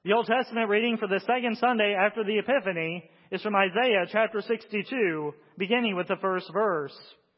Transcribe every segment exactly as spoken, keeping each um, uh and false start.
The Old Testament reading for the second Sunday after the Epiphany is from Isaiah chapter sixty-two, beginning with the first verse.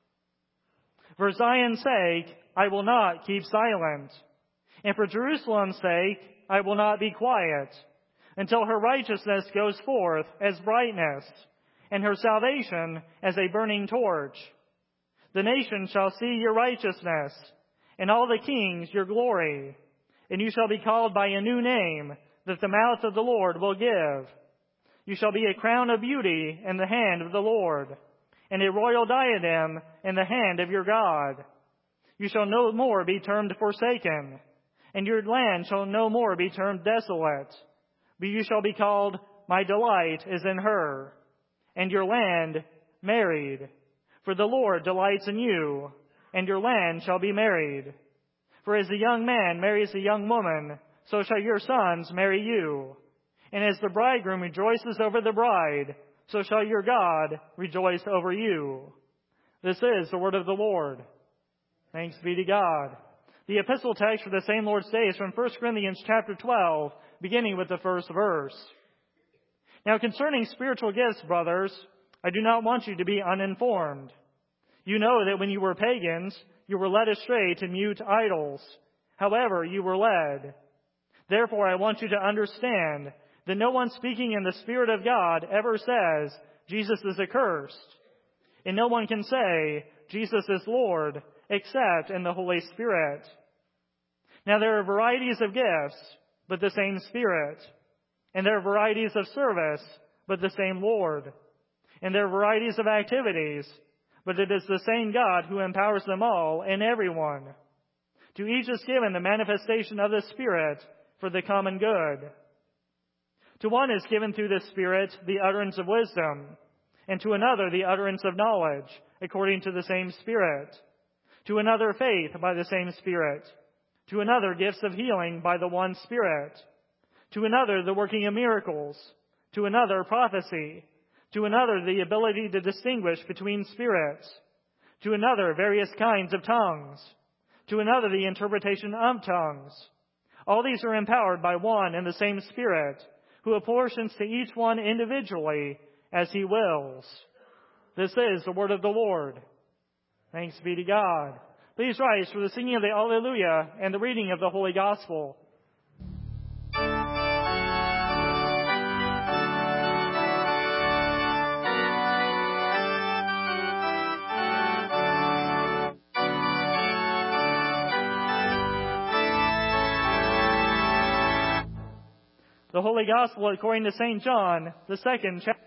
For Zion's sake, I will not keep silent, and for Jerusalem's sake, I will not be quiet, until her righteousness goes forth as brightness, and her salvation as a burning torch. The nations shall see your righteousness, and all the kings your glory, and you shall be called by a new name that the mouth of the Lord will give. You shall be a crown of beauty in the hand of the Lord, and a royal diadem in the hand of your God. You shall no more be termed forsaken, and your land shall no more be termed desolate, but you shall be called, My delight is in her, and your land married. For the Lord delights in you, and your land shall be married. For as a young man marries a young woman, so shall your sons marry you. And as the bridegroom rejoices over the bride, so shall your God rejoice over you. This is the word of the Lord. Thanks be to God. The epistle text for the same Lord's Day is from First Corinthians chapter twelve, beginning with the first verse. Now concerning spiritual gifts, brothers, I do not want you to be uninformed. You know that when you were pagans, you were led astray to mute idols. However, you were led. Therefore, I want you to understand that no one speaking in the Spirit of God ever says, Jesus is accursed. And no one can say, Jesus is Lord, except in the Holy Spirit. Now there are varieties of gifts, but the same Spirit. And there are varieties of service, but the same Lord. And there are varieties of activities, but it is the same God who empowers them all and everyone. To each is given the manifestation of the Spirit for the common good. To one is given through the Spirit the utterance of wisdom, and to another the utterance of knowledge, according to the same Spirit. To another faith by the same Spirit. To another gifts of healing by the one Spirit. To another the working of miracles. To another prophecy. To another the ability to distinguish between spirits. To another various kinds of tongues. To another the interpretation of tongues. All these are empowered by one and the same Spirit, who apportions to each one individually as he wills. This is the word of the Lord. Thanks be to God. Please rise for the singing of the Alleluia and the reading of the Holy Gospel. The Holy Gospel according to Saint John, the second chapter.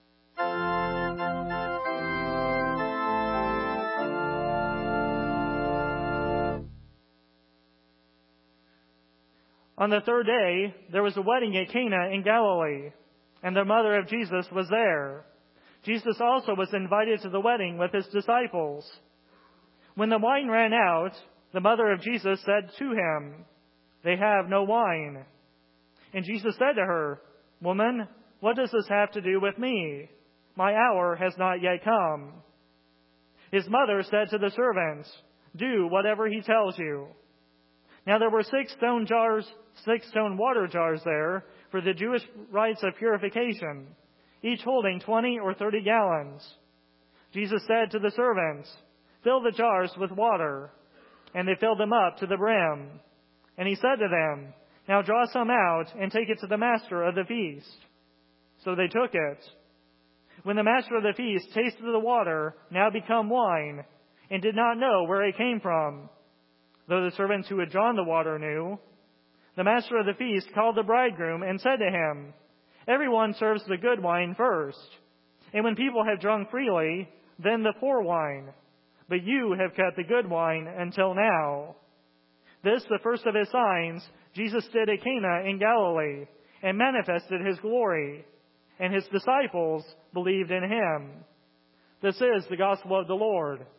On the third day, there was a wedding at Cana in Galilee, and the mother of Jesus was there. Jesus also was invited to the wedding with his disciples. When the wine ran out, the mother of Jesus said to him, "They have no wine." And Jesus said to her, "Woman, what does this have to do with me? My hour has not yet come." His mother said to the servants, "Do whatever he tells you." Now there were six stone jars, six stone water jars there for the Jewish rites of purification, each holding twenty or thirty gallons. Jesus said to the servants, "Fill the jars with water." And they filled them up to the brim. And he said to them, "Now draw some out and take it to the master of the feast." So they took it. When the master of the feast tasted the water, now become wine, and did not know where it came from, though the servants who had drawn the water knew, the master of the feast called the bridegroom and said to him, "Everyone serves the good wine first, and when people have drunk freely, then the poor wine. But you have kept the good wine until now." This, the first of his signs, Jesus did at Cana in Galilee, and manifested his glory, and his disciples believed in him. This is the gospel of the Lord.